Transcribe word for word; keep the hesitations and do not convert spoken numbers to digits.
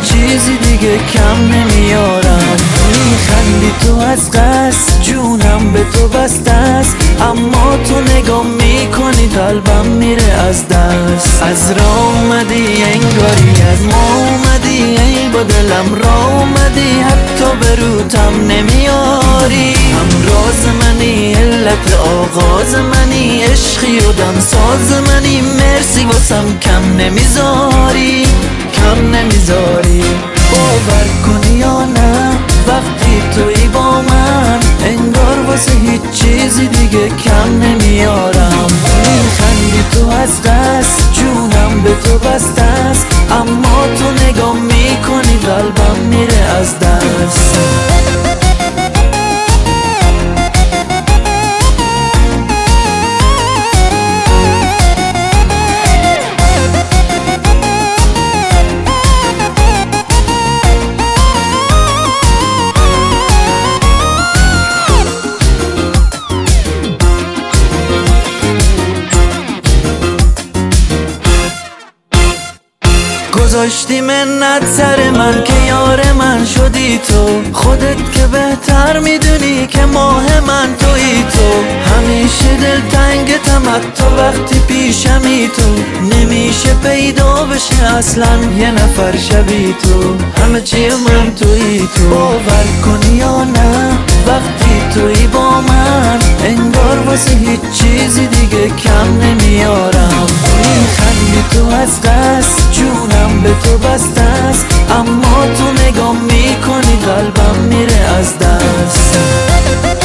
چیزی دیگه کم نمیارم. میخندی تو از قصد، جونم به تو بسته است، اما تو نگاه میکنی قلبم میره از دست. از راه اومدی انگاری از ما اومدی، ای با دلم راه اومدی، حتی به روتم نمیاری. هم راز منی، علت آغاز منی، عشقی و دمساز منی، مرسی واسم کم نمیذاری، کم نمیذاری. باور کنی یا نه وقتی توی با من، انگار واسه هیچ چیزی دیگه کم نمیارم. میخندی تو از قصد، جونم به تو بسته است، اما تو نگاه میکنی قلبم میره از دست. گذاشتی منت سر من که یار من شدی تو، خودت که بهتر میدونی که ماه من تویی تو. همیشه دلتنگتم حتی وقتی پیشمی تو، نمیشه پیدا بشه اصلا یه نفر شبیه تو، همه چی من تویی تو. باور کنی یا نه وقتی تویی با من، انگار واسه هیچ چیزی دیگه کم نمیارم. میخندی تو از قصد، جونم به تو بسته است، اما تو نگاه میکنی قلبم میره از دست.